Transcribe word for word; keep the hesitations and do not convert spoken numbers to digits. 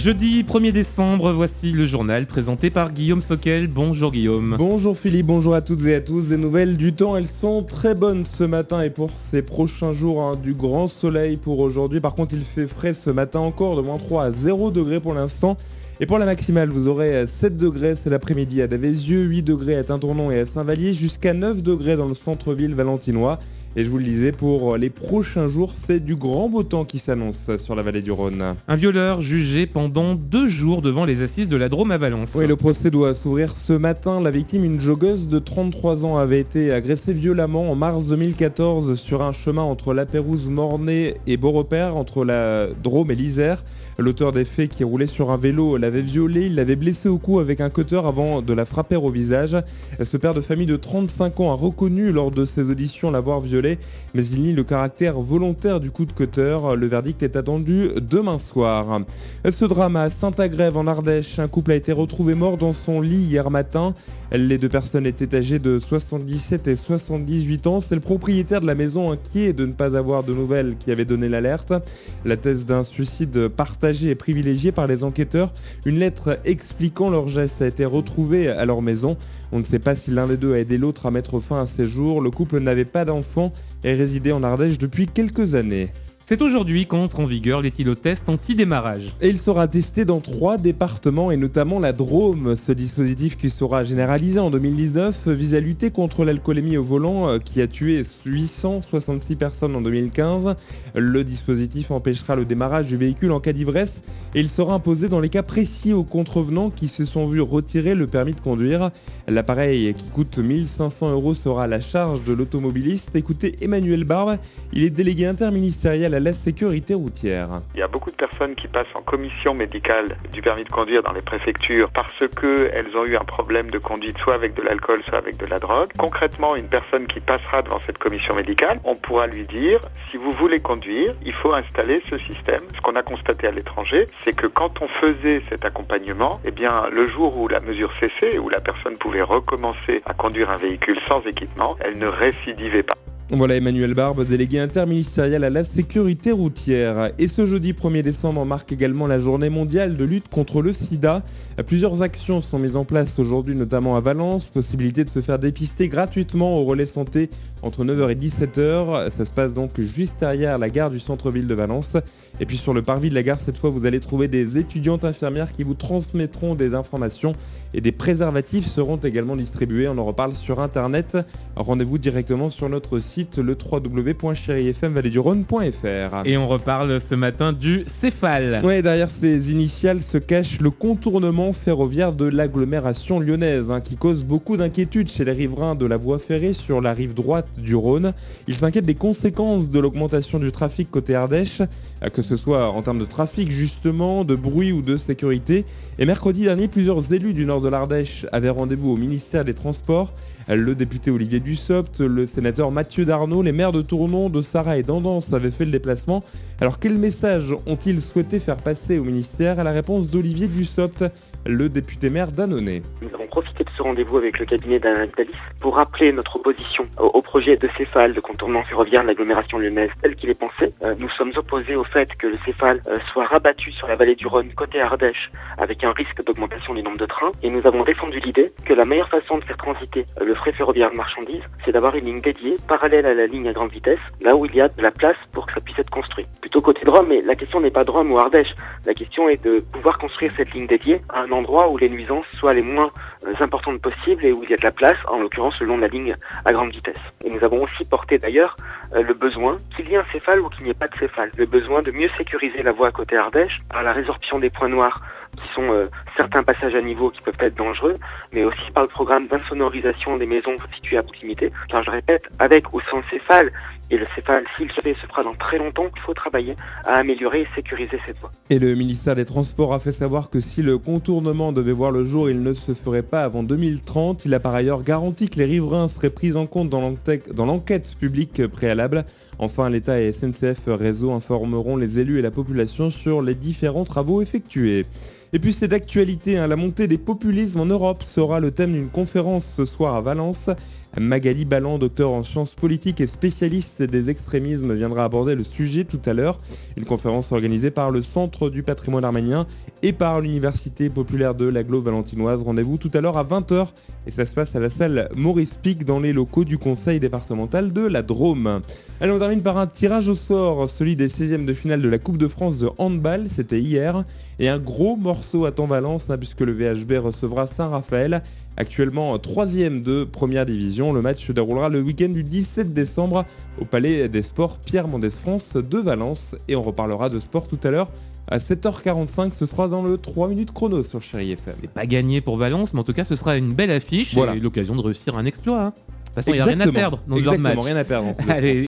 Jeudi premier décembre, voici le journal présenté par Guillaume Soquel. Bonjour Guillaume. Bonjour Philippe, bonjour à toutes et à tous. Des nouvelles du temps, elles sont très bonnes ce matin et pour ces prochains jours, hein, du grand soleil pour aujourd'hui. Par contre, il fait frais ce matin encore, de moins trois à zéro degrés pour l'instant. Et pour la maximale, vous aurez sept degrés cet après-midi à Davézieux, huit degrés à Tintournon et à Saint-Vallier, jusqu'à neuf degrés dans le centre-ville valentinois. Et je vous le disais, pour les prochains jours, c'est du grand beau temps qui s'annonce sur la vallée du Rhône. Un violeur jugé pendant deux jours devant les assises de la Drôme à Valence. Oui, le procès doit s'ouvrir ce matin. La victime, une joggeuse de trente-trois ans, avait été agressée violemment en mars deux mille quatorze sur un chemin entre La Pérouse, Mornay et Beaurepaire, entre la Drôme et l'Isère. L'auteur des faits, qui roulait sur un vélo, l'avait violée, il l'avait blessée au cou avec un cutter avant de la frapper au visage. Ce père de famille de trente-cinq ans a reconnu lors de ses auditions l'avoir violée, mais il nie le caractère volontaire du coup de cutter. Le verdict est attendu demain soir. Ce drame à Saint-Agrève en Ardèche, un couple a été retrouvé mort dans son lit hier matin. Les deux personnes étaient âgées de soixante-dix-sept et soixante-dix-huit ans. C'est le propriétaire de la maison, inquiet de ne pas avoir de nouvelles, qui avait donné l'alerte. La thèse d'un suicide partagé et privilégié par les enquêteurs. Une lettre expliquant leur geste a été retrouvée à leur maison. On ne sait pas si l'un des deux a aidé l'autre à mettre fin à ses jours. Le couple n'avait pas d'enfant et résidait en Ardèche depuis quelques années. C'est aujourd'hui qu'entre en vigueur l'éthylotest anti-démarrage. Et il sera testé dans trois départements et notamment la Drôme. Ce dispositif, qui sera généralisé en deux mille dix-neuf, vise à lutter contre l'alcoolémie au volant qui a tué huit cent soixante-six personnes en deux mille quinze. Le dispositif empêchera le démarrage du véhicule en cas d'ivresse et il sera imposé dans les cas précis aux contrevenants qui se sont vus retirer le permis de conduire. L'appareil, qui coûte mille cinq cents euros, sera à la charge de l'automobiliste. Écoutez Emmanuel Barbe, il est délégué interministériel à la sécurité routière. Il y a beaucoup de personnes qui passent en commission médicale du permis de conduire dans les préfectures parce qu'elles ont eu un problème de conduite soit avec de l'alcool, soit avec de la drogue. Concrètement, une personne qui passera devant cette commission médicale, on pourra lui dire, si vous voulez conduire, il faut installer ce système. Ce qu'on a constaté à l'étranger, c'est que quand on faisait cet accompagnement, eh bien, le jour où la mesure cessait, où la personne pouvait recommencer à conduire un véhicule sans équipement, elle ne récidivait pas. Voilà Emmanuel Barbe, délégué interministériel à la sécurité routière. Et ce jeudi premier décembre marque également la journée mondiale de lutte contre le sida. Plusieurs actions sont mises en place aujourd'hui, notamment à Valence. Possibilité de se faire dépister gratuitement au relais santé entre neuf heures et dix-sept heures. Ça se passe donc juste derrière la gare du centre-ville de Valence. Et puis sur le parvis de la gare, cette fois, vous allez trouver des étudiantes infirmières qui vous transmettront des informations et des préservatifs seront également distribués. On en reparle sur internet. Rendez-vous directement sur notre site, le w w w point chéri f m vallée du rhône point f r. Et on reparle ce matin du Céphale. Ouais, derrière ces initiales se cache le contournement ferroviaire de l'agglomération lyonnaise, hein, qui cause beaucoup d'inquiétudes chez les riverains de la voie ferrée sur la rive droite du Rhône. Ils s'inquiètent des conséquences de l'augmentation du trafic côté Ardèche, que ce soit en termes de trafic justement, de bruit ou de sécurité. Et mercredi dernier, plusieurs élus du nord de l'Ardèche avaient rendez-vous au ministère des Transports. Le député Olivier Dussopt, le sénateur Mathieu Darnaud, les maires de Tournon, de Sarraz et d'Andance avaient fait le déplacement. Alors quel message ont-ils souhaité faire passer au ministère? À la réponse d'Olivier Dussopt, le député maire d'Annonay. Nous avons profité de ce rendez-vous avec le cabinet d'Alain Vitalis pour rappeler notre opposition au, au projet de Céphale, de contournement ferroviaire de l'agglomération lyonnaise tel qu'il est pensé. Euh, nous sommes opposés au fait que le Céphale euh, soit rabattu sur la vallée du Rhône côté Ardèche avec un risque d'augmentation du nombre de trains. Et nous avons défendu l'idée que la meilleure façon de faire transiter euh, le fret ferroviaire de marchandises, c'est d'avoir une ligne dédiée parallèle à la ligne à grande vitesse, là où il y a de la place pour que ça puisse être construit. Plutôt côté Drôme, mais la question n'est pas Drôme ou Ardèche. La question est de pouvoir construire cette ligne dédiée à un endroit où les nuisances soient les moins euh, importantes possibles et où il y a de la place, en l'occurrence le long de la ligne à grande vitesse. Et nous avons aussi porté d'ailleurs euh, le besoin qu'il y ait un Céphale ou qu'il n'y ait pas de Céphale. Le besoin de mieux sécuriser la voie côté Ardèche par la résorption des points noirs qui sont euh, certains passages à niveau qui peuvent être dangereux, mais aussi par le programme d'insonorisation des maisons situées à proximité. Car je répète, avec ou sans Céphale, et le Céphale, s'il se fait, se fera dans très longtemps, il faut travailler à améliorer et sécuriser cette voie. Et le ministère des Transports a fait savoir que si le contournement devait voir le jour, il ne se ferait pas avant deux mille trente. Il a par ailleurs garanti que les riverains seraient pris en compte dans l'enquête, dans l'enquête publique préalable. Enfin, l'État et S N C F Réseau informeront les élus et la population sur les différents travaux effectués. Et puis c'est d'actualité, hein, la montée des populismes en Europe sera le thème d'une conférence ce soir à Valence. Magali Balland, docteur en sciences politiques et spécialiste des extrémismes, viendra aborder le sujet tout à l'heure. Une conférence organisée par le Centre du patrimoine arménien et par l'Université populaire de l'Aglo-Valentinoise. Rendez-vous tout à l'heure à vingt heures et ça se passe à la salle Maurice Pic dans les locaux du conseil départemental de la Drôme. Allez, on termine par un tirage au sort, celui des seizièmes de finale de la Coupe de France de handball, c'était hier. Et un gros morceau attend Valence, hein, puisque le V H B recevra Saint-Raphaël, actuellement troisième de première division. Le match se déroulera le week-end du dix-sept décembre au Palais des Sports Pierre Mendès France de Valence. Et on reparlera de sport tout à l'heure à sept heures quarante-cinq, ce sera dans le trois minutes chrono sur Chérie F M. C'est pas gagné pour Valence, mais en tout cas ce sera une belle affiche, voilà. Et l'occasion de réussir un exploit. Hein. De toute façon, il n'y a rien à perdre dans ce genre de match. Exactement, rien à perdre. Allez,